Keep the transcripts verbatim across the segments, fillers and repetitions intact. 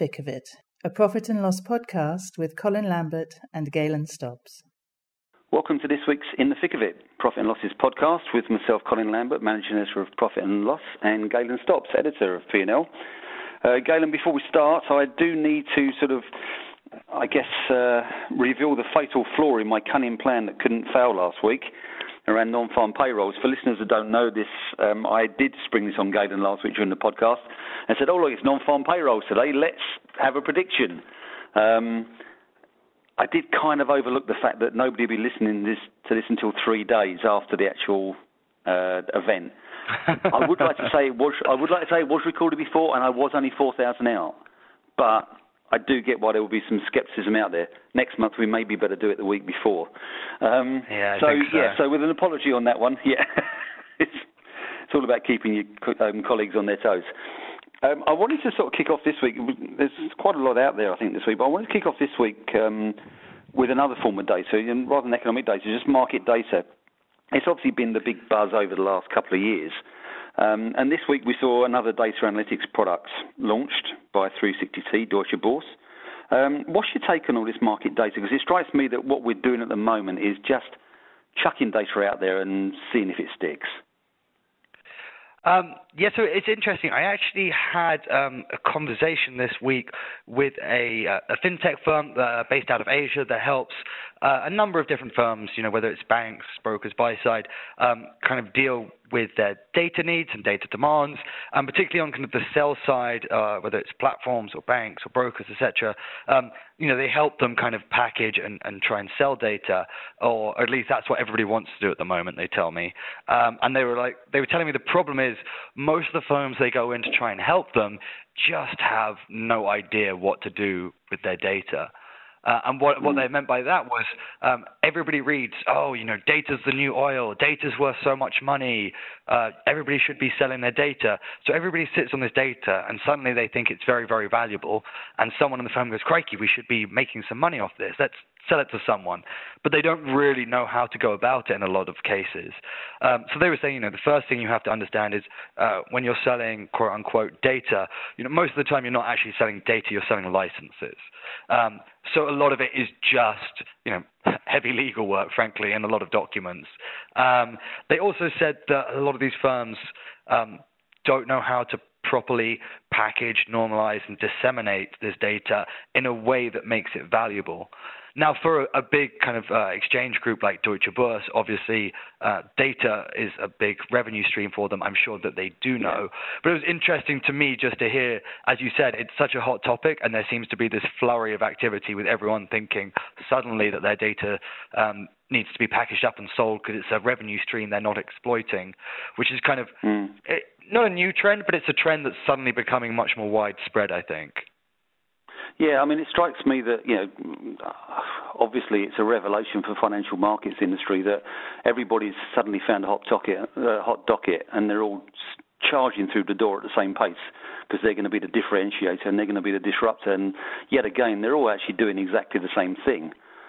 Thick of It, a profit and loss podcast with Colin Lambert and Galen Stobbs. Welcome to this week's In the Thick of It, Profit and Losses podcast with myself, Colin Lambert, Managing Editor of Profit and Loss, and Galen Stobbs, Editor of P and L. Uh, Galen, before we start, I do need to sort of, I guess, uh, reveal the fatal flaw in my cunning plan that couldn't fail last week around non-farm payrolls. For listeners that don't know this, um, I did spring this on Galen last week during the podcast and said, oh, look, it's non-farm payrolls today. Let's have a prediction. Um, I did kind of overlook the fact that nobody will be listening this, to this until three days after the actual uh, event. I would like to say it was. I would like to say it was recorded before, and I was only four thousand out. But I do get why there will be some scepticism out there. Next month we maybe better do it the week before. Um, yeah, I so, think so. yeah. So with an apology on that one, yeah, it's it's all about keeping your um, colleagues on their toes. Um, I wanted to sort of kick off this week. There's quite a lot out there, I think, this week. But I wanted to kick off this week um, with another form of data, and rather than economic data, just market data. It's obviously been the big buzz over the last couple of years. Um, and this week we saw another data analytics product launched by three sixty T, Deutsche Börse. Um, what's your take on all this market data? Because it strikes me that what we're doing at the moment is just chucking data out there and seeing if it sticks. Um, yeah, so it's interesting. I actually had um, a conversation this week with a, a fintech firm uh, based out of Asia that helps uh, a number of different firms, you know, whether it's banks, brokers, buy side, um, kind of deal with their data needs and data demands, and particularly on kind of the sell side, uh, whether it's platforms or banks or brokers, et cetera. Um, you know, they help them kind of package and, and try and sell data, or at least that's what everybody wants to do at the moment, they tell me. Um, and they were like, they were telling me the problem is most of the firms they go in to try and help them just have no idea what to do with their data. Uh, and what, what they meant by that was um, everybody reads, oh, you know, data's the new oil, data's worth so much money, uh, everybody should be selling their data. So everybody sits on this data and suddenly they think it's very, very valuable. And someone in the firm goes, crikey, we should be making some money off this. Let's sell it to someone. But they don't really know how to go about it in a lot of cases. Um, so they were saying, you know, the first thing you have to understand is uh, when you're selling, quote unquote, data, you know, most of the time you're not actually selling data, you're selling licenses. Um, so a lot of it is just, you know, heavy legal work, frankly, and a lot of documents. Um, they also said that a lot of these firms um, don't know how to properly package, normalize, and disseminate this data in a way that makes it valuable. Now, for a, a big kind of uh, exchange group like Deutsche Börse, obviously uh, data is a big revenue stream for them. I'm sure that they do know. Yeah. But it was interesting to me just to hear, as you said, it's such a hot topic, and there seems to be this flurry of activity with everyone thinking suddenly that their data um, needs to be packaged up and sold because it's a revenue stream they're not exploiting, which is kind of mm. it, not a new trend, but it's a trend that's suddenly becoming much more widespread, I think. Yeah, I mean, it strikes me that, you know, obviously it's a revelation for the financial markets industry that everybody's suddenly found a hot docket, uh, hot docket, and they're all charging through the door at the same pace because they're going to be the differentiator and they're going to be the disruptor. And yet again, they're all actually doing exactly the same thing.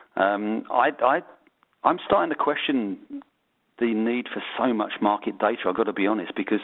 Um, I, I, I'm starting to question the need for so much market data, I've got to be honest, because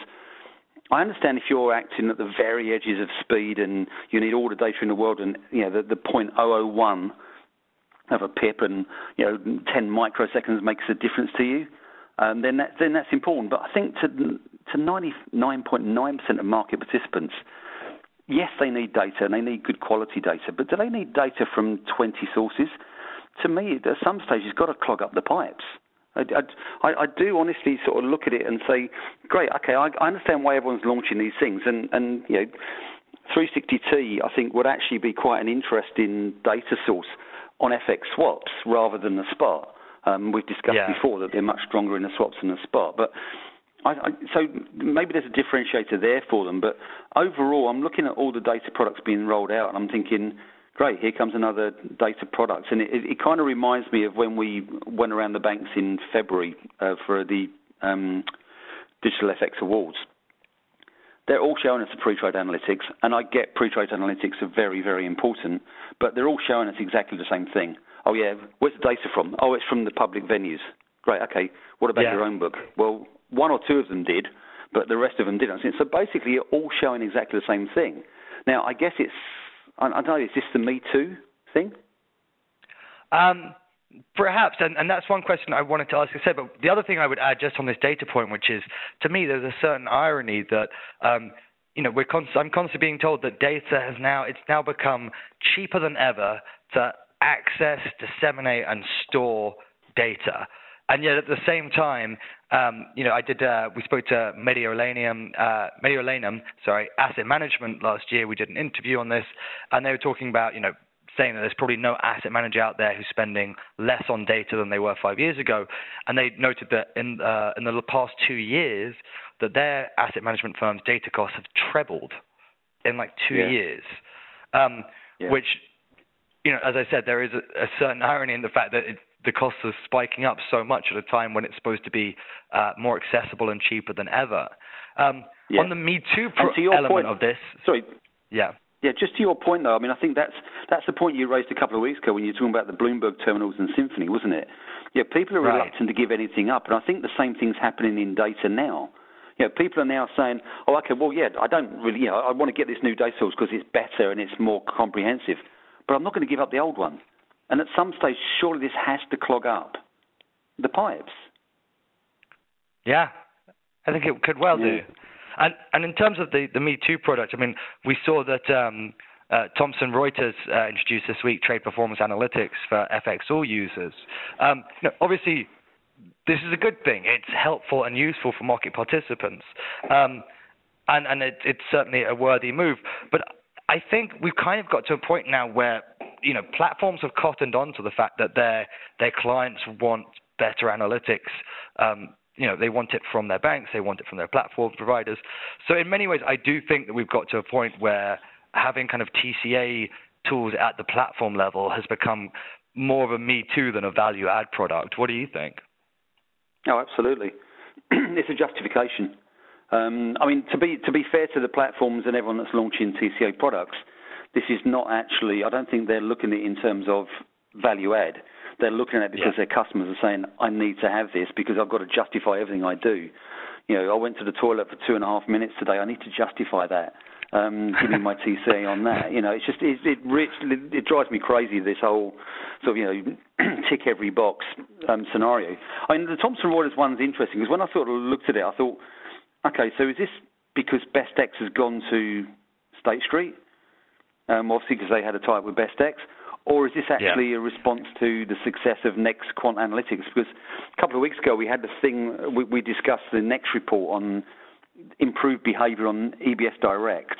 I understand if you're acting at the very edges of speed and you need all the data in the world and, you know, the, the zero point zero zero one of a pip and, you know, ten microseconds makes a difference to you, um, then, that, then that's important. But I think to, to ninety-nine point nine percent of market participants, yes, they need data and they need good quality data, but do they need data from twenty sources? To me, at some stage, it's got to clog up the pipes. I, I, I do honestly sort of look at it and say, great, okay, I, I understand why everyone's launching these things, and, and you know, three sixty T, I think, would actually be quite an interesting data source on F X swaps rather than the spot. Um, we've discussed yeah. before that they're much stronger in the swaps than the spot, but I, I, so maybe there's a differentiator there for them. But overall, I'm looking at all the data products being rolled out, and I'm thinking, great, here comes another data product. And it, it, it kind of reminds me of when we went around the banks in February uh, for the um, Digital F X Awards. They're all showing us the pre-trade analytics, and I get pre-trade analytics are very, very important, but they're all showing us exactly the same thing. Oh, yeah, where's the data from? Oh, it's from the public venues. Great, okay, what about yeah. your own book? Well, one or two of them did, but the rest of them didn't. So basically, you're all showing exactly the same thing. Now, I guess it's I, I don't know, is this the Me Too thing? Um, perhaps, and, and that's one question I wanted to ask. I said, but the other thing I would add just on this data point, which is, to me, there's a certain irony that, um, you know, we're const- I'm constantly being told that data has now, it's now become cheaper than ever to access, disseminate, and store data. And yet at the same time, um, you know, I did. Uh, we spoke to Mediolanum, uh, Mediolanum, sorry, Asset Management last year. We did an interview on this, and they were talking about, you know, saying that there's probably no asset manager out there who's spending less on data than they were five years ago. And they noted that in uh, in the past two years, that their asset management firm's data costs have trebled in like two yeah. years, um, yeah. which, you know, as I said, there is a, a certain irony in the fact that it, the costs are spiking up so much at a time when it's supposed to be uh, more accessible and cheaper than ever. Um, yeah. On the Me Too pro- to element point, of this, sorry, yeah, yeah, just to your point though, I mean, I think that's that's the point you raised a couple of weeks ago when you were talking about the Bloomberg terminals and Symphony, wasn't it? Yeah, people are right. reluctant to give anything up, and I think the same thing's happening in data now. You know, people are now saying, oh, okay, well, yeah, I don't really, you know, I want to get this new data source because it's better and it's more comprehensive, but I'm not going to give up the old one. And at some stage, surely this has to clog up the pipes. Yeah, I think it could well yeah. do. And and in terms of the, the Me Too product, I mean, we saw that um, uh, Thomson Reuters uh, introduced this week trade performance analytics for F X all users. Um, you know, obviously, this is a good thing. It's helpful and useful for market participants, um, and and it, it's certainly a worthy move. But I think we've kind of got to a point now where, you know, platforms have cottoned on to the fact that their their clients want better analytics. Um, you know, they want it from their banks, they want it from their platform providers. So in many ways, I do think that we've got to a point where having kind of T C A tools at the platform level has become more of a Me Too than a value-add product. What do you think? Oh, absolutely. It's a justification. Um, I mean, to be to be fair to the platforms and everyone that's launching T C A products, this is not actually, I don't think they're looking at it in terms of value add. They're looking at it because yeah. their customers are saying, I need to have this because I've got to justify everything I do. You know, I went to the toilet for two and a half minutes today. I need to justify that. Um, give me my T C A on that. You know, it's just, it, it, it, it drives me crazy, this whole sort of, you know, tick every box um, scenario. I mean, the Thomson Reuters one's interesting because when I sort of looked at it, I thought, okay, so is this because BestX has gone to State Street? Um, obviously because they had a tie-up with BestX. Or is this actually yeah. a response to the success of Next Quant Analytics? Because a couple of weeks ago we had the thing, we, we discussed the Next report on improved behaviour on E B S Direct,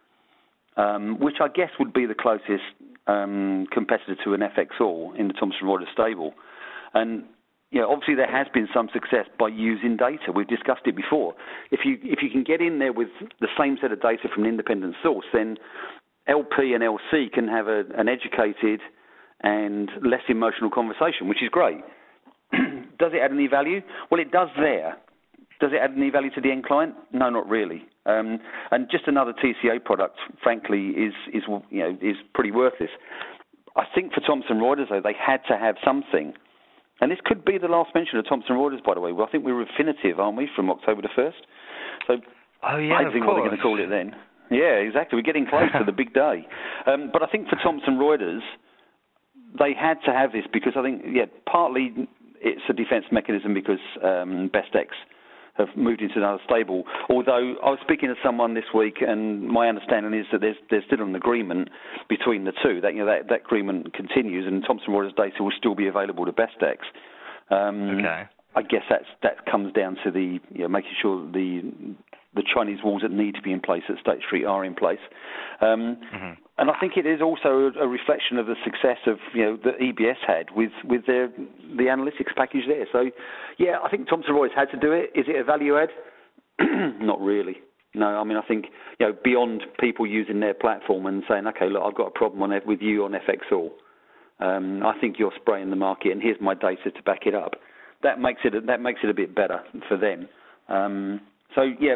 um, which I guess would be the closest um, competitor to an F X all in the Thomson Reuters stable. And you know, obviously there has been some success by using data. We've discussed it before. If you if you can get in there with the same set of data from an independent source, then L P and L C can have a, an educated and less emotional conversation, which is great. Does it add any value? Well, it does there. Does it add any value to the end client? No, not really. Um, and just another T C A product, frankly, is is you know is pretty worthless. I think for Thomson Reuters, though, they had to have something. And this could be the last mention of Thomson Reuters, by the way. Well, I think we're Refinitiv, aren't we, from October the first? So oh, yeah, I think what they're going to call it then. Yeah, exactly. We're getting close to the big day. Um, but I think for Thomson Reuters, they had to have this because I think, yeah, partly it's a defence mechanism because um, BestX have moved into another stable. Although I was speaking to someone this week, and my understanding is that there's there's still an agreement between the two. That you know that, that agreement continues, and Thomson Reuters data will still be available to BestX. Um, okay. I guess that's that comes down to the you know, making sure the the Chinese walls that need to be in place at State Street are in place. Um, mm-hmm. And I think it is also a reflection of the success of you know that E B S had with with their the analytics package there. So yeah, I think Thomson Reuters had to do it. Is it a value add? Not really. No, I mean I think you know beyond people using their platform and saying, okay, look, I've got a problem on it with you on F X all. Um, I think you're spraying the market, and here's my data to back it up. That makes it that makes it a bit better for them. Um, so yeah.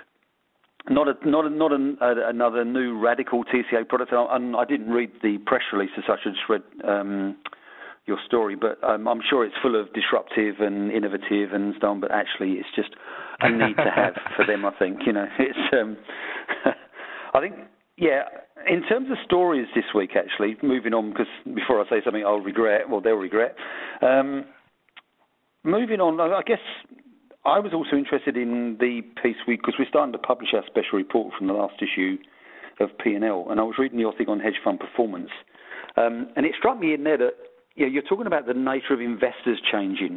Not a, not a, not a, a, another new radical T C A product. And I didn't read the press release as such. I just read um, your story, but um, I'm sure it's full of disruptive and innovative and so on. But actually, it's just a need to have for them. I think you know, it's. Um, I think Yeah, in terms of stories this week, actually, moving on, because before I say something I'll regret, well, they'll regret. Um, moving on, I guess I was also interested in the piece we, because we're starting to publish our special report from the last issue of P and L, and I was reading your thing on hedge fund performance, um, and it struck me in there that you know, you're talking about the nature of investors changing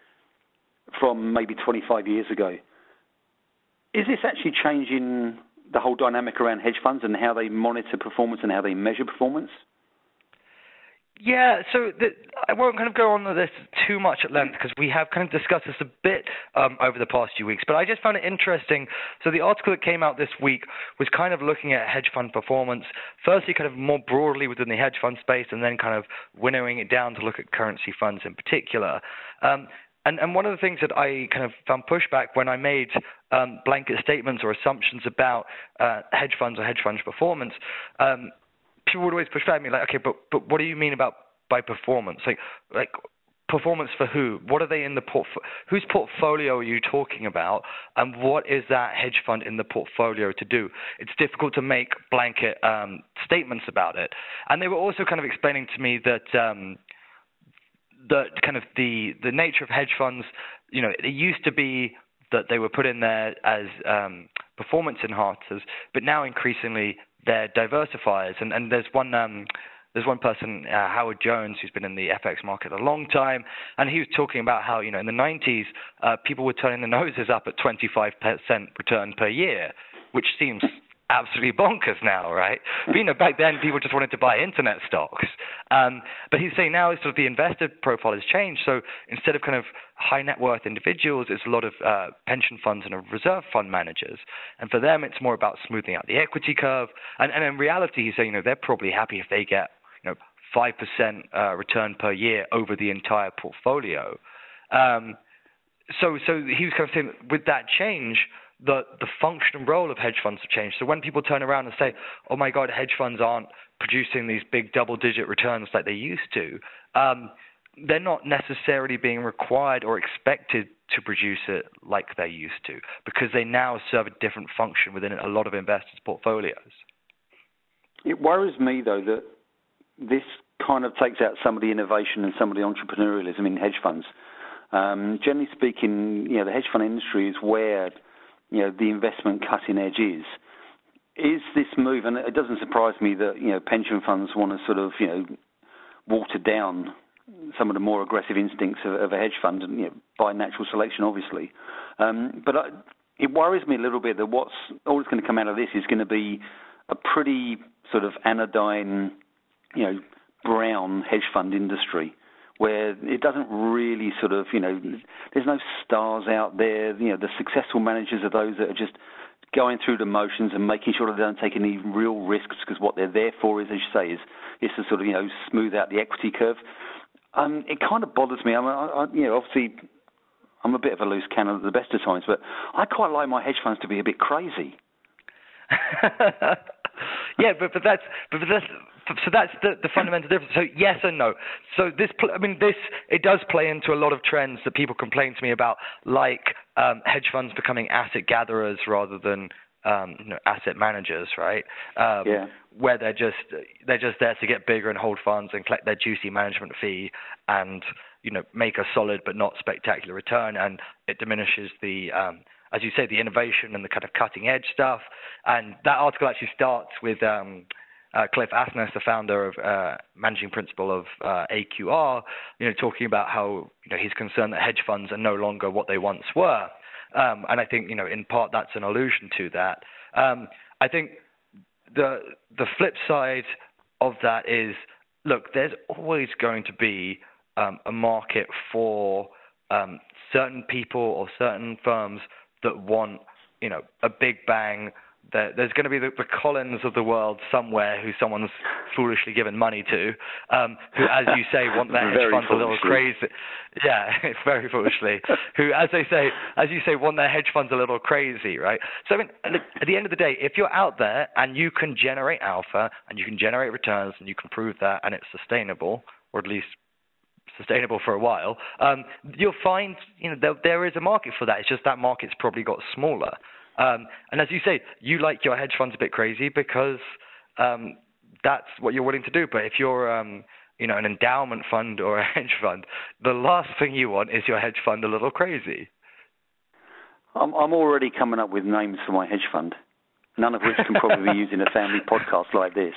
from maybe twenty-five years ago. Is this actually changing the whole dynamic around hedge funds and how they monitor performance and how they measure performance? Yeah, so the, I won't kind of go on with this too much at length because we have kind of discussed this a bit um, over the past few weeks, but I just found it interesting. So the article that came out this week was kind of looking at hedge fund performance, firstly kind of more broadly within the hedge fund space and then kind of winnowing it down to look at currency funds in particular. Um, and, and one of the things that I kind of found pushback when I made um, blanket statements or assumptions about uh, hedge funds or hedge funds performance, um, people would always push back at me like, okay, but but what do you mean about by performance? Like like performance for who? What are they in the portfolio? Whose portfolio are you talking about? And what is that hedge fund in the portfolio to do? It's difficult to make blanket um, statements about it. And they were also kind of explaining to me that um, that kind of the the nature of hedge funds, you know, it used to be that they were put in there as um, performance enhancers, but now increasingly they're diversifiers. And, and there's one um, there's one person, uh, Howard Jones, who's been in the F X market a long time, and he was talking about how, you know, in the nineties, uh, people were turning their noses up at twenty-five percent return per year, which seems absolutely bonkers now, right? But, you know, back then people just wanted to buy internet stocks. Um, but he's saying now sort of the investor profile has changed. So instead of kind of high net worth individuals, it's a lot of uh, pension funds and reserve fund managers. And for them, it's more about smoothing out the equity curve. And, and in reality, he's saying, you know, they're probably happy if they get, you know, five percent uh, return per year over the entire portfolio. Um, so, so he was kind of saying with that change, the the function and role of hedge funds have changed. So when people turn around and say, oh my God, hedge funds aren't producing these big double-digit returns like they used to, um, they're not necessarily being required or expected to produce it like they used to, because they now serve a different function within a lot of investors' portfolios. It worries me, though, that this kind of takes out some of the innovation and some of the entrepreneurialism in hedge funds. Um, generally speaking, you know, the hedge fund industry is where you know, the investment cutting edge is. Is this move, and it doesn't surprise me that, you know, pension funds want to sort of, you know, water down some of the more aggressive instincts of, of a hedge fund, and, you know, by natural selection, obviously. Um, but I, it worries me a little bit that what's all that's going to come out of this is going to be a pretty sort of anodyne, you know, brown hedge fund industry, where it doesn't really sort of, you know, there's no stars out there. You know, the successful managers are those that are just going through the motions and making sure that they don't take any real risks, because what they're there for is, as you say, is, is to sort of, you know, smooth out the equity curve. Um, it kind of bothers me. I mean, I, I, you know, obviously I'm a bit of a loose cannon at the best of times, but I quite like my hedge funds to be a bit crazy. Yeah, but but that's but that's so that's the, the fundamental difference. So yes and no. So this, I mean, this it does play into a lot of trends that people complain to me about, like um, hedge funds becoming asset gatherers rather than um, you know, asset managers, right? Um, yeah. Where they're just they're just there to get bigger and hold funds and collect their juicy management fee and, you know, make a solid but not spectacular return, and it diminishes the um, as you say, the innovation and the kind of cutting edge stuff. And that article actually starts with um, uh, Cliff Asness, the founder of uh, managing principal of uh, A Q R, you know, talking about how, you know, he's concerned that hedge funds are no longer what they once were. Um, and I think, you know, in part that's an allusion to that. Um, I think the the flip side of that is, look, there's always going to be um, a market for um, certain people or certain firms that want, you know, a big bang. There, there's going to be the, the Collins of the world somewhere who someone's foolishly given money to, um, who, as you say, want their hedge funds a little crazy. Yeah, very foolishly. Who, as they say, as you say, want their hedge funds a little crazy, right? So, I mean, look, at the end of the day, if you're out there and you can generate alpha and you can generate returns and you can prove that and it's sustainable, or at least sustainable for a while, um, you'll find, you know, there, there is a market for that. It's just that market's probably got smaller. Um, and as you say, you like your hedge funds a bit crazy because um, that's what you're willing to do. But if you're um, you know, an endowment fund or a hedge fund, the last thing you want is your hedge fund a little crazy. I'm, I'm already coming up with names for my hedge fund, none of which can probably be used in a family podcast like this.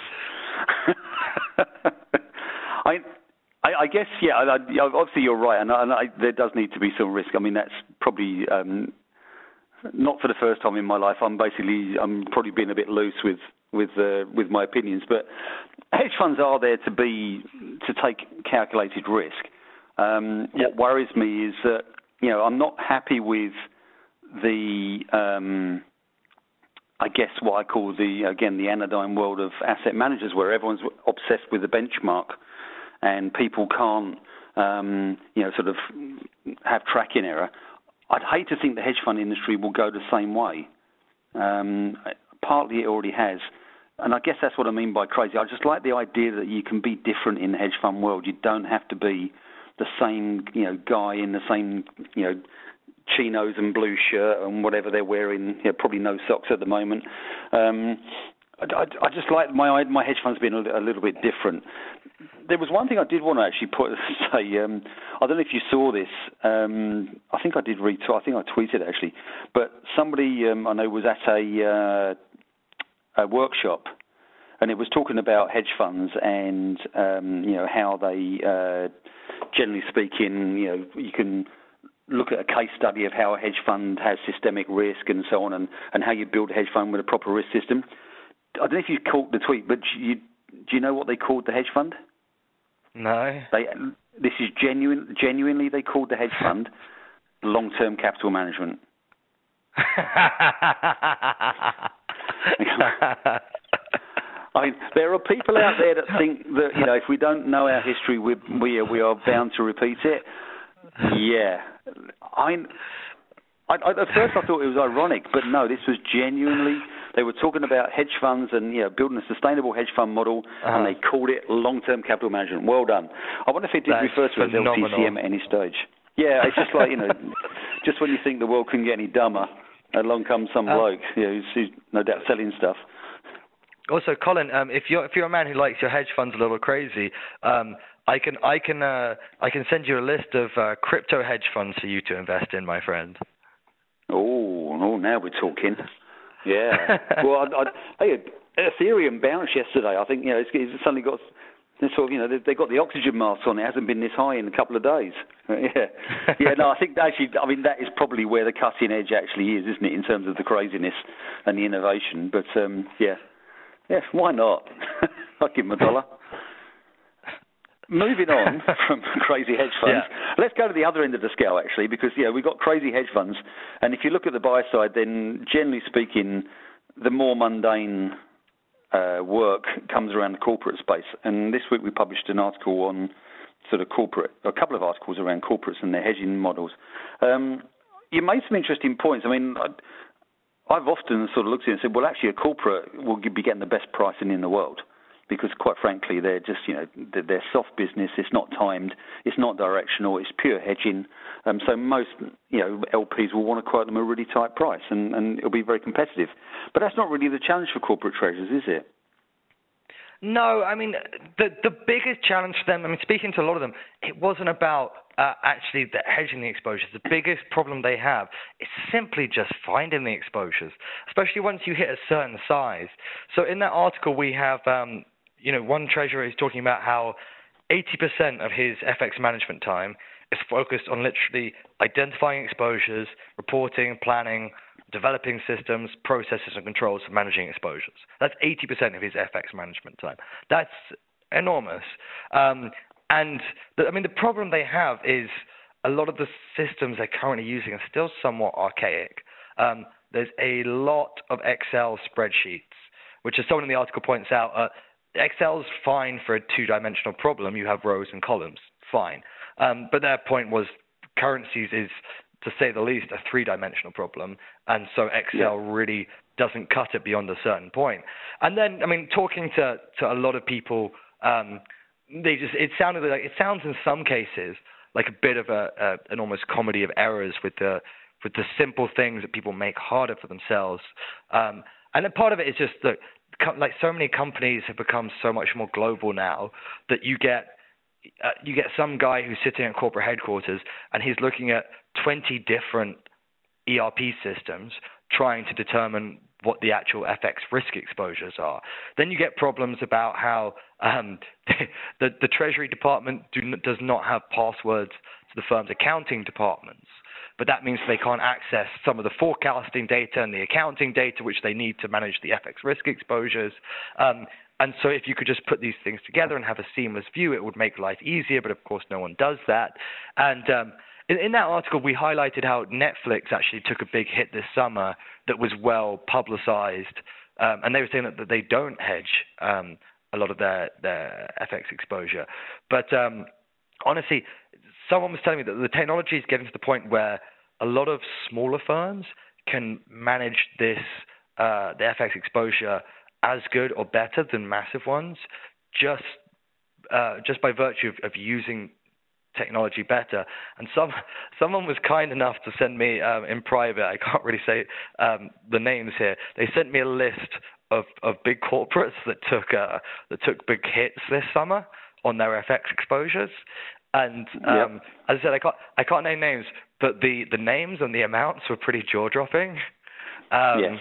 I, I, I guess, yeah, I, I, obviously you're right, and, I, and I, there does need to be some risk. I mean, that's probably um, not for the first time in my life. I'm basically, I'm probably being a bit loose with with uh, with my opinions, but hedge funds are there to be to take calculated risk. Um, yep. What worries me is that, you know, I'm not happy with the, um, I guess what I call the, again, the anodyne world of asset managers, where everyone's obsessed with the benchmark and people can't, um, you know, sort of have tracking error. I'd hate to think the hedge fund industry will go the same way. Um, partly it already has. And I guess that's what I mean by crazy. I just like the idea that you can be different in the hedge fund world. You don't have to be the same, you know, guy in the same, you know, chinos and blue shirt and whatever they're wearing. You know, probably no socks at the moment. Um, I, I, I just like my my hedge funds being a, a little bit different. There was one thing I did want to actually put say. Um, I don't know if you saw this. Um, I think I did retweet. I think I tweeted actually. But somebody um, I know was at a, uh, a workshop, and it was talking about hedge funds and um, you know how they, uh, generally speaking, you know you can look at a case study of how a hedge fund has systemic risk and so on, and, and how you build a hedge fund with a proper risk system. I don't know if you caught the tweet, but you, do you know what they called the hedge fund? No. They, this is genuine. Genuinely, they called the hedge fund long-term capital management. I mean, there are people out there that think that, you know, if we don't know our history, we we, we are bound to repeat it. Yeah, I, I, at first I thought it was ironic, but no, this was genuinely. They were talking about hedge funds and, you know, building a sustainable hedge fund model, uh-huh. and they called it long-term capital management. Well done. I wonder if it did That's refer to it as L T C M at any stage. Yeah, it's just like, you know, just when you think the world couldn't get any dumber, along comes some uh, bloke, you know, who's, who's no doubt selling stuff. Also, Colin, um, if you're if you're a man who likes your hedge funds a little crazy, um, I can I can uh, I can send you a list of uh, crypto hedge funds for you to invest in, my friend. Oh, oh, now we're talking. Yeah. Well, I, I, hey, Ethereum bounced yesterday. I think, you know, it's, it's suddenly got sort of, you know, they, they got the oxygen mask on. It hasn't been this high in a couple of days. Yeah. Yeah. No, I think actually, I mean, that is probably where the cutting edge actually is, isn't it, in terms of the craziness and the innovation? But um, yeah, yeah, why not? I'll give them a dollar. Moving on from crazy hedge funds, yeah. Let's go to the other end of the scale, actually, because, yeah, we've got crazy hedge funds. And if you look at the buy side, then generally speaking, the more mundane uh, work comes around the corporate space. And this week we published an article on sort of corporate, a couple of articles around corporates and their hedging models. Um, you made some interesting points. I mean, I, I've often sort of looked at it and said, well, actually, a corporate will be getting the best pricing in the world. Because, quite frankly, they're just, you know, they're soft business. It's not timed. It's not directional. It's pure hedging. Um, so most, you know, L Ps will want to quote them a really tight price, and, and it'll be very competitive. But that's not really the challenge for corporate traders, is it? No, I mean, the the biggest challenge for them, I mean, speaking to a lot of them, it wasn't about uh, actually the hedging the exposures. The biggest problem they have is simply just finding the exposures, especially once you hit a certain size. So in that article, we have, um, you know, one treasurer is talking about how eighty percent of his F X management time is focused on literally identifying exposures, reporting, planning, developing systems, processes, and controls for managing exposures. That's eighty percent of his F X management time. That's enormous. Um, and, the, I mean, the problem they have is a lot of the systems they're currently using are still somewhat archaic. Um, there's a lot of Excel spreadsheets, which, as someone in the article points out, uh, Excel's fine for a two-dimensional problem. You have rows and columns, fine. Um, but their point was currencies is, to say the least, a three-dimensional problem, and so Excel yeah. really doesn't cut it beyond a certain point. And then, I mean, talking to, to a lot of people, um, they just it sounded like it sounds in some cases like a bit of a, a an almost comedy of errors with the with the simple things that people make harder for themselves. Um, and then part of it is just that, like, so many companies have become so much more global now that you get uh, you get some guy who's sitting at corporate headquarters and he's looking at twenty different E R P systems trying to determine what the actual F X risk exposures are. Then you get problems about how um, the, the Treasury Department do, does not have passwords to the firm's accounting departments, but that means they can't access some of the forecasting data and the accounting data which they need to manage the F X risk exposures. Um, and so if you could just put these things together and have a seamless view, it would make life easier, but of course no one does that. And um, in, in that article, we highlighted how Netflix actually took a big hit this summer that was well publicized, um, and they were saying that, that they don't hedge um, a lot of their, their F X exposure. But um, honestly, someone was telling me that the technology is getting to the point where a lot of smaller firms can manage this uh, the F X exposure as good or better than massive ones, just uh, just by virtue of, of using technology better. And some someone was kind enough to send me um, in private, I can't really say um, the names here, they sent me a list of, of big corporates that took uh, that took big hits this summer on their F X exposures. And um, yep. as I said, I can't I can't name names, but the, the names and the amounts were pretty jaw dropping. Um, yes,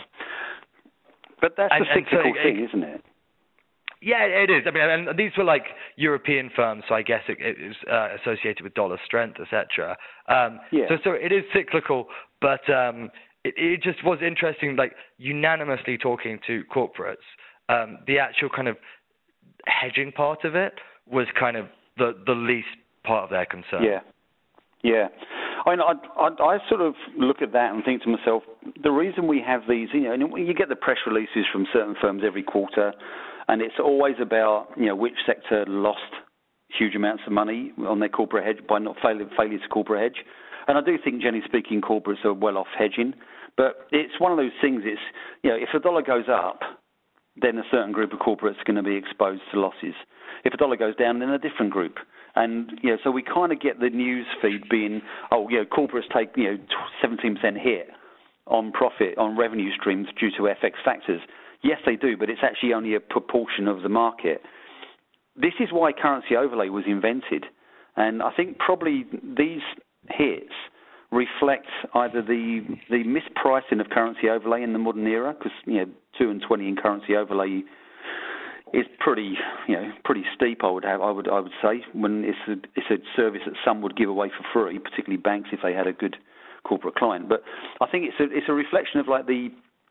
but that's and, a cyclical so thing, it, isn't it? Yeah, it is. I mean, and these were like European firms, so I guess it, it is uh, associated with dollar strength, et cetera. Um, yeah. So, so it is cyclical, but um, it, it just was interesting, like unanimously talking to corporates, um, the actual kind of hedging part of it was kind of the, the least part of their concern. Yeah, yeah. I, mean, I, I, I sort of look at that and think to myself, the reason we have these, you know, and you get the press releases from certain firms every quarter, and it's always about, you know, which sector lost huge amounts of money on their corporate hedge by not failure, failure to corporate hedge. And I do think, generally speaking, corporates are well off hedging. But it's one of those things, it's, you know, if the dollar goes up, then a certain group of corporates are going to be exposed to losses. If the dollar goes down, then a different group. And, you know, so we kind of get the news feed being, oh, you know, corporates take, you know, seventeen percent hit on profit, on revenue streams due to F X factors. Yes, they do, but it's actually only a proportion of the market. This is why currency overlay was invented. And I think probably these hits reflect either the the mispricing of currency overlay in the modern era, because, you know, two and twenty in currency overlay is pretty, you know, pretty steep. I would have, I would, I would say, when it's a, it's a service that some would give away for free, particularly banks if they had a good corporate client. But I think it's a, it's a reflection of like the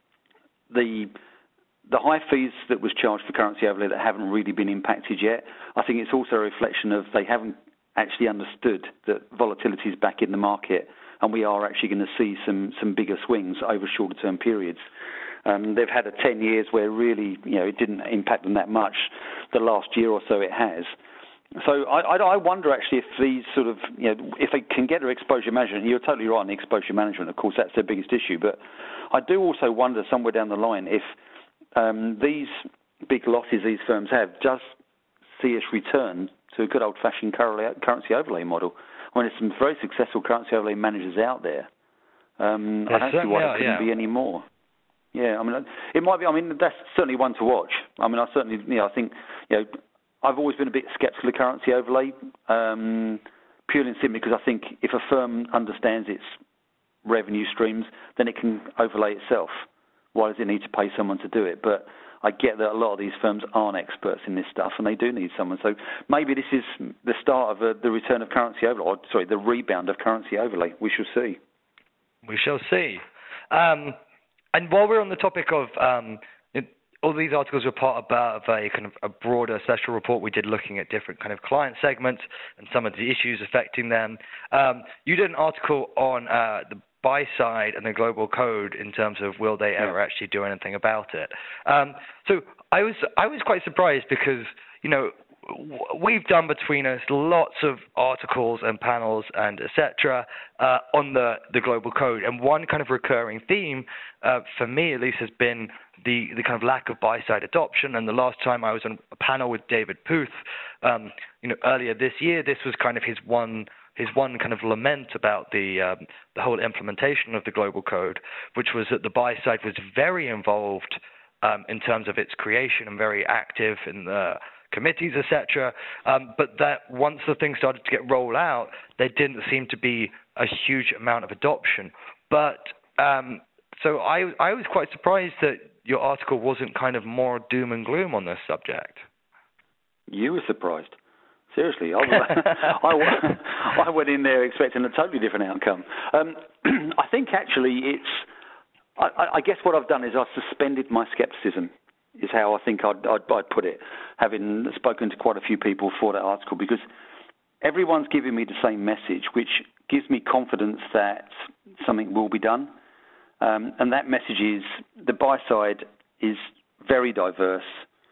the the high fees that was charged for currency overlay that haven't really been impacted yet. I think it's also a reflection of they haven't actually understood that volatility is back in the market, and we are actually going to see some some bigger swings over shorter term periods. Um, they've had a ten years where really, you know, it didn't impact them that much. The last year or so it has. So I, I, I wonder actually if these sort of, you know, if they can get their exposure management, you're totally right on the exposure management, of course, that's their biggest issue. But I do also wonder somewhere down the line if um, these big losses these firms have just see us return to a good old-fashioned currency overlay model. I mean, there's some very successful currency overlay managers out there. Um, I don't see why there couldn't yeah. be any more. Yeah, I mean, it might be. I mean, that's certainly one to watch. I mean, I certainly, you know, I think, you know, I've always been a bit sceptical of currency overlay, um, purely and simply because I think if a firm understands its revenue streams, then it can overlay itself. Why does it need to pay someone to do it? But I get that a lot of these firms aren't experts in this stuff, and they do need someone. So maybe this is the start of a, the return of currency overlay, or, sorry, the rebound of currency overlay. We shall see. We shall see. Um, And while we're on the topic of um, it, all these articles were part about of a kind of a broader special report we did looking at different kind of client segments and some of the issues affecting them. Um, you did an article on uh, the buy side and the global code in terms of will they ever actually do anything about it. Um, so I was I was quite surprised because, you know, we've done between us lots of articles and panels and et cetera uh, on the, the global code. And one kind of recurring theme, uh, for me at least, has been the, the kind of lack of buy-side adoption. And the last time I was on a panel with David Puth, um, you know, earlier this year, this was kind of his one his one kind of lament about the um, the whole implementation of the Global Code, which was that the buy side was very involved um, in terms of its creation and very active in the committees, et cetera. Um, but that once the thing started to get rolled out, there didn't seem to be a huge amount of adoption. But um, so I, I was quite surprised that your article wasn't kind of more doom and gloom on this subject. You were surprised. Seriously, I, I, I went in there expecting a totally different outcome. Um, I think actually it's, I, I guess what I've done is I've suspended my skepticism, is how I think I'd, I'd, I'd put it, having spoken to quite a few people for that article, because everyone's giving me the same message, which gives me confidence that something will be done. Um, and that message is the buy side is very diverse.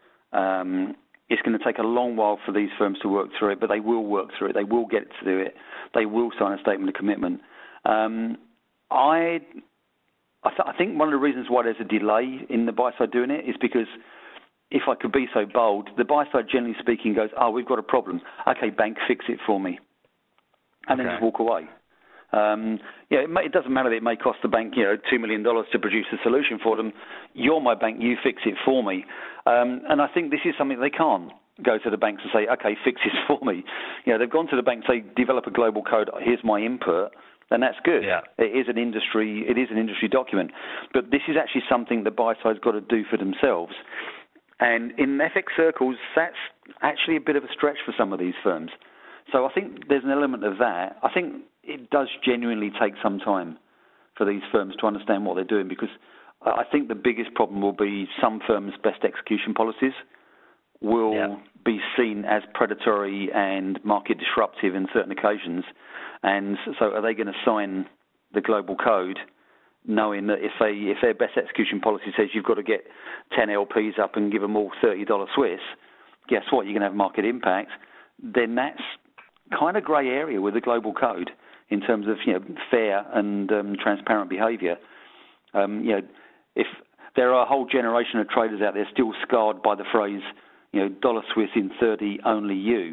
Um, it's going to take a long while for these firms to work through it, but they will work through it. They will get to do it. They will sign a statement of commitment. Um, I, I, th- I think one of the reasons why there's a delay in the buy side doing it is because, if I could be so bold, the buy side, generally speaking, goes, oh, we've got a problem. Okay, bank, fix it for me. And okay. then just walk away. Um, yeah, it, may, it doesn't matter that it may cost the bank, you know, two million dollars to produce a solution for them. You're my bank, you fix it for me. Um, and I think this is something they can't go to the banks and say, okay, fix this for me. You know, they've gone to the bank and say, develop a global code, here's my input, and that's good. Yeah. It is an industry, it is an industry document. But this is actually something the buy side's got to do for themselves. And in F X circles, that's actually a bit of a stretch for some of these firms. So I think there's an element of that. I think it does genuinely take some time for these firms to understand what they're doing, because I think the biggest problem will be some firms' best execution policies will yeah. be seen as predatory and market disruptive in certain occasions. And so are they going to sign the global code knowing that if they if their best execution policy says you've got to get ten L Ps up and give them all thirty dollars Swiss, guess what, you're going to have market impact, then that's kind of grey area with the global code in terms of, you know, fair and um, transparent behaviour. Um, you know, if there are a whole generation of traders out there still scarred by the phrase, you know, dollar Swiss in thirty, only you.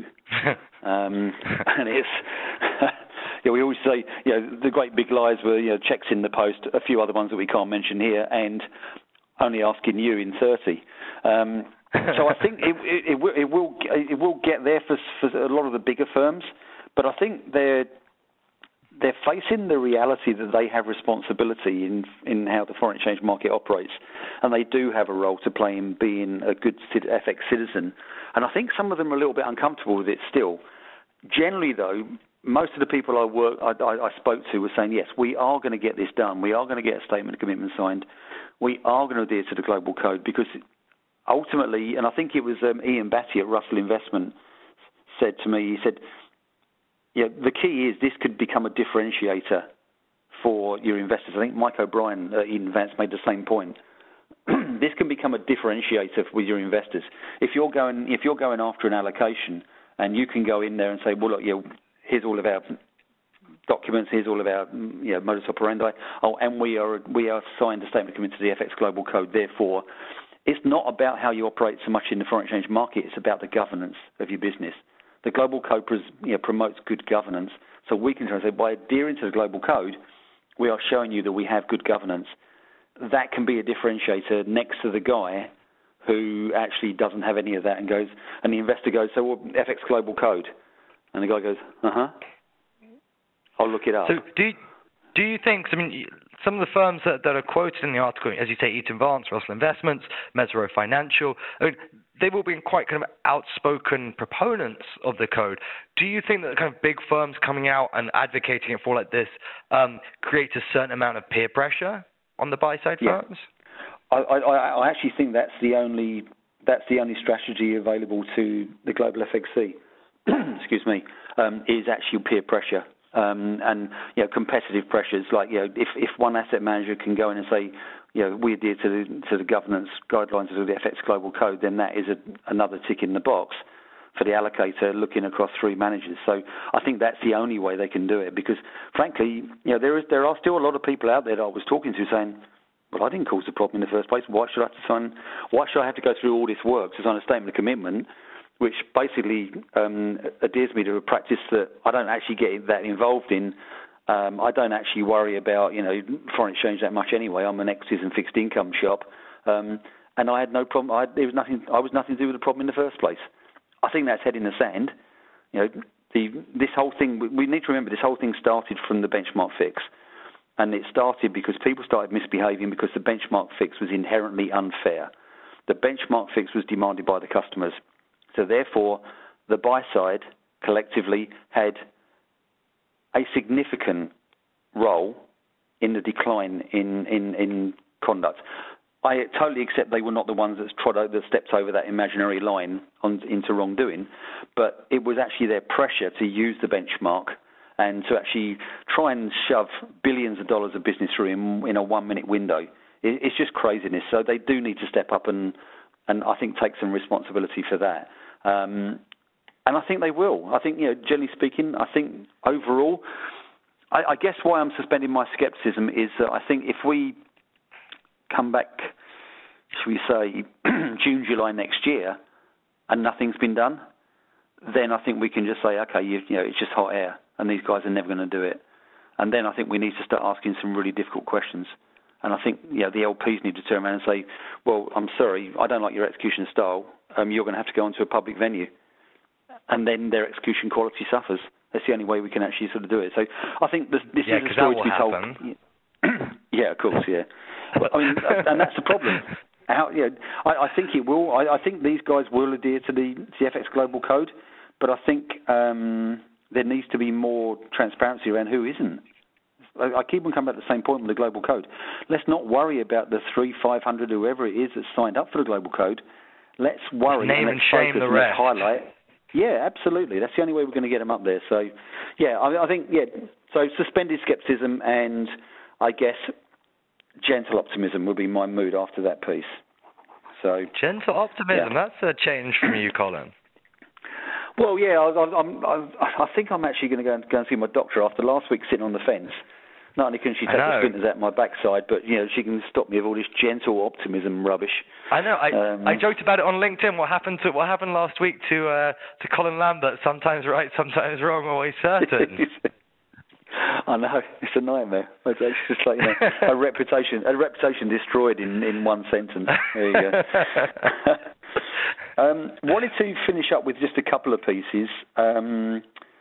um, and it's, yeah, we always say, you know, the great big lies were, you know, checks in the post, a few other ones that we can't mention here, and only asking you in thirty. Um, so I think it, it, it, will, it will it will get there for, for a lot of the bigger firms, but I think they're they're facing the reality that they have responsibility in in how the foreign exchange market operates, and they do have a role to play in being a good F X citizen. And I think some of them are a little bit uncomfortable with it still. Generally, though, most of the people I work I, I, I spoke to were saying, yes, we are going to get this done. We are going to get a statement of commitment signed. We are going to adhere to the global code, because ultimately, and I think it was um, Ian Batty at Russell Investment said to me, he said, yeah, the key is this could become a differentiator for your investors. I think Mike O'Brien at Eden Vance made the same point. This can become a differentiator with your investors. If you're going, if you're going after an allocation, and you can go in there and say, well, look, you know, here's all of our documents, here's all of our, you know, modus operandi. Oh, and we are we are signed a statement of commitment to the F X Global Code. Therefore, it's not about how you operate so much in the foreign exchange market. It's about the governance of your business. The Global Code pres, you know, promotes good governance. So we can try and say, by adhering to the Global Code, we are showing you that we have good governance. That can be a differentiator next to the guy who actually doesn't have any of that and goes, and the investor goes, so well, F X Global Code. And the guy goes, uh-huh, I'll look it up. So do you, do you think, I mean, some of the firms that, that are quoted in the article, as you say, Eaton Vance, Russell Investments, Mesirow Financial, I mean, they've all been quite kind of outspoken proponents of the code. Do you think that the kind of big firms coming out and advocating it for like this um, creates a certain amount of peer pressure on the buy-side yeah. firms? I, I, I actually think that's the only that's the only strategy available to the global F X C. Excuse me, um, is actually peer pressure um, and you know competitive pressures. Like you know, if if one asset manager can go in and say, you know, we adhere to the to the governance guidelines of the F X Global Code, then that is a, another tick in the box for the allocator looking across three managers. So I think that's the only way they can do it, because frankly, you know, there is there are still a lot of people out there that I was talking to saying, well, I didn't cause the problem in the first place. Why should I have to sign? Why should I have to go through all this work to sign a statement of commitment which basically um, adheres me to a practice that I don't actually get that involved in. Um, I don't actually worry about, you know, foreign exchange that much anyway. I'm an equities and fixed income shop, um, and I had no problem. I, there was nothing. I was nothing to do with the problem in the first place. I think that's head in the sand. You know, the, this whole thing. We need to remember this whole thing started from the benchmark fix, and it started because people started misbehaving because the benchmark fix was inherently unfair. The benchmark fix was demanded by the customers. So therefore, the buy side collectively had a significant role in the decline in, in, in conduct. I totally accept they were not the ones that, trod, that stepped over that imaginary line on, into wrongdoing, but it was actually their pressure to use the benchmark and to actually try and shove billions of dollars of business through in, in a one-minute window. It, it's just craziness. So they do need to step up and, and I think take some responsibility for that. Um, and I think they will. I think, you know, generally speaking, I think overall, I, I guess why I'm suspending my scepticism is that I think if we come back, shall we say, June, July next year, and nothing's been done, then I think we can just say, okay, you, you know, it's just hot air, and these guys are never going to do it. And then I think we need to start asking some really difficult questions. And I think, you know, the L Ps need to turn around and say, well, I'm sorry, I don't like your execution style. Um, you're going to have to go onto a public venue. And then their execution quality suffers. That's the only way we can actually sort of do it. So I think this, this yeah, is a story to be told. Yeah, of course, yeah. I mean, and that's the problem. How, you know, I, I think it will. I, I think these guys will adhere to the, to the F X Global Code, but I think um, there needs to be more transparency around who isn't. I, I keep on coming back to the same point with the Global Code. Let's not worry about the three, five hundred, whoever it is that's signed up for the Global Code. Let's worry Name and let's and shame focus the and rest. let's highlight. Yeah, absolutely. That's the only way we're going to get them up there. So, yeah, I, I think, yeah, so suspended scepticism and, I guess, gentle optimism would be my mood after that piece. So Gentle optimism, yeah. That's a change from you, Colin. Well, yeah, I, I, I'm, I, I think I'm actually going to go and, go and see my doctor after last week sitting on the fence. Not only can she take the splinters out my backside, but, you know, she can stop me of all this gentle optimism rubbish. I know. I um, I joked about it on LinkedIn. What happened to what happened last week to uh, to Colin Lambert? Sometimes right, sometimes wrong, always certain. I know, it's a nightmare. It's just like, you know, a reputation, a reputation destroyed in, in one sentence. There you go. um, wanted to finish up with just a couple of pieces. Um,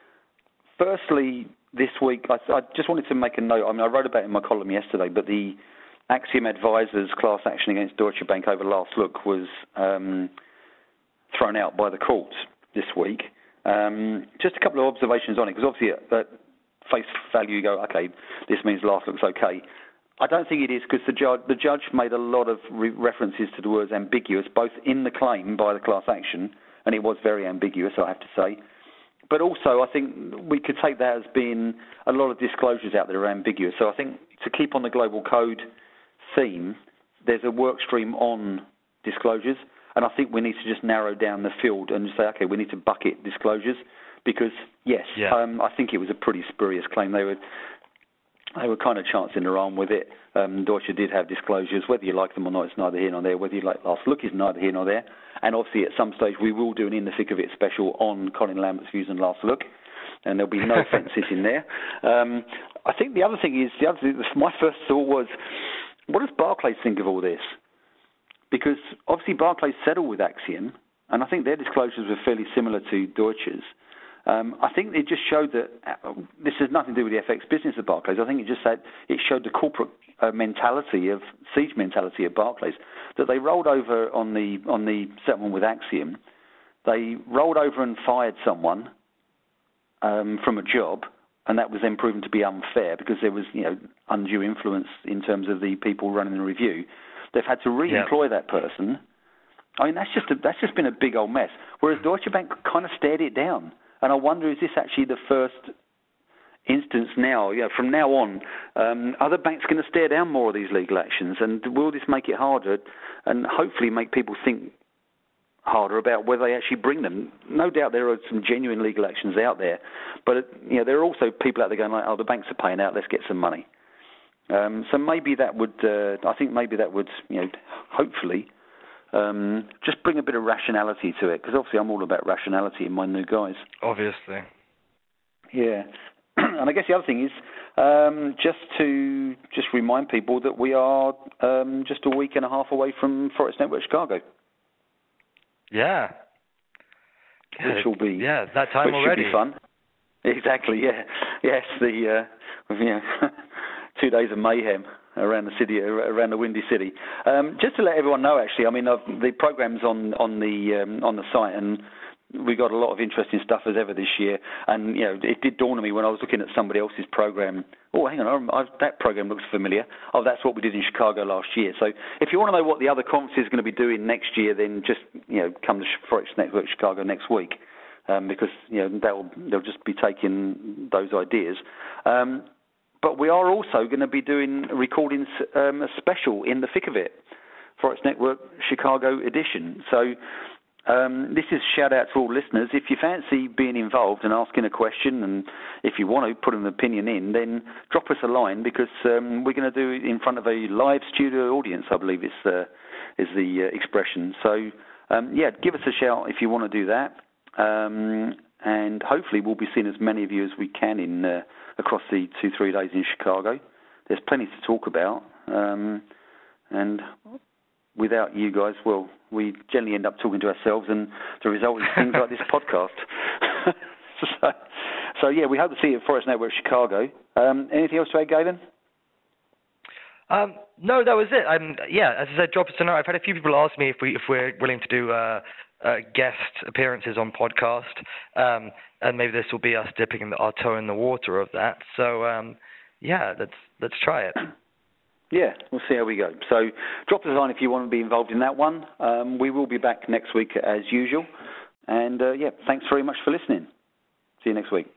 firstly, this week, I, I just wanted to make a note. I mean, I wrote about it in my column yesterday, but the Axiom Advisors class action against Deutsche Bank over last look was um, thrown out by the courts this week. Um, just a couple of observations on it, because obviously at, at face value you go, okay, this means last look's okay. I don't think it is, because the judge, the judge made a lot of re- references to the words ambiguous, both in the claim by the class action, and it was very ambiguous, I have to say. But also, I think we could take that as being a lot of disclosures out there are ambiguous. So I think to keep on the Global Code theme, there's a work stream on disclosures, and I think we need to just narrow down the field and say, okay, we need to bucket disclosures, because, yes, yeah. um, I think it was a pretty spurious claim. They were they were kind of chancing their arm with it. Um, Deutsche did have disclosures. Whether you like them or not, it's neither here nor there. Whether you like last look is neither here nor there. And obviously, at some stage, we will do an In the Thick of It special on Colin Lambert's views on last look, and there'll be no offences in there. Um, I think the other thing is, the other thing, my first thought was, what does Barclays think of all this? Because obviously Barclays settled with Axiom, and I think their disclosures were fairly similar to Deutsche's. Um, I think it just showed that uh, this has nothing to do with the F X business of Barclays. I think it just said it showed the corporate uh, mentality of siege mentality of Barclays, that they rolled over on the on the settlement with Axiom. They rolled over and fired someone um, from a job, and that was then proven to be unfair because there was, you know, undue influence in terms of the people running the review. They've had to re-employ yeah. that person. I mean, that's just a, that's just been a big old mess. Whereas Deutsche Bank kind of stared it down. And I wonder, is this actually the first instance now? You know, from now on, um, are the banks going to stare down more of these legal actions? And will this make it harder and hopefully make people think harder about whether they actually bring them? No doubt there are some genuine legal actions out there. But, you know, there are also people out there going like, oh, the banks are paying out, let's get some money. Um, so maybe that would, uh, I think maybe that would, you know, hopefully um, just bring a bit of rationality to it, because obviously I'm all about rationality in my new guys. Obviously. Yeah. And I guess the other thing is um, just to just remind people that we are um, just a week and a half away from Forex Network Chicago. Yeah. Which will be yeah that time which already. Should be fun. Exactly. Yeah. Yes. The uh, you know, two days of mayhem around the city, around the Windy City. Um, just to let everyone know, actually, I mean, I've, the program's on on the um, on the site, and we got a lot of interesting stuff as ever this year. And you know, it did dawn on me when I was looking at somebody else's program. Oh, hang on, I, I, that program looks familiar. Oh, that's what we did in Chicago last year. So, if you want to know what the other conference is going to be doing next year, then just you know, come to Forex Network Chicago next week, um, because you know they'll they'll just be taking those ideas. Um, But we are also going to be doing recording um, a special in the thick of it, Forex Network Chicago edition. So um, this is a shout out to all listeners. If you fancy being involved and asking a question, and if you want to put an opinion in, then drop us a line, because um, we're going to do it in front of a live studio audience, I believe is, uh, is the uh, expression. So um, yeah, give us a shout if you want to do that. Um, and hopefully we'll be seeing as many of you as we can in uh, across the two, three days in Chicago. There's plenty to talk about. Um, and without you guys, well, we generally end up talking to ourselves, and the result is things like this podcast. so, so, yeah, we hope to see you at Forex Network Chicago. Um, anything else to add, Galen? Um, no, that was it. Um, yeah, as I said, drop us a note. I've had a few people ask me if, we, if we're willing to do uh, uh, guest appearances on podcast, um, and maybe this will be us dipping our toe in the water of that. So, um, yeah, let's let's try it. Yeah, we'll see how we go. So drop us a line if you want to be involved in that one. Um, we will be back next week as usual. And, uh, yeah, thanks very much for listening. See you next week.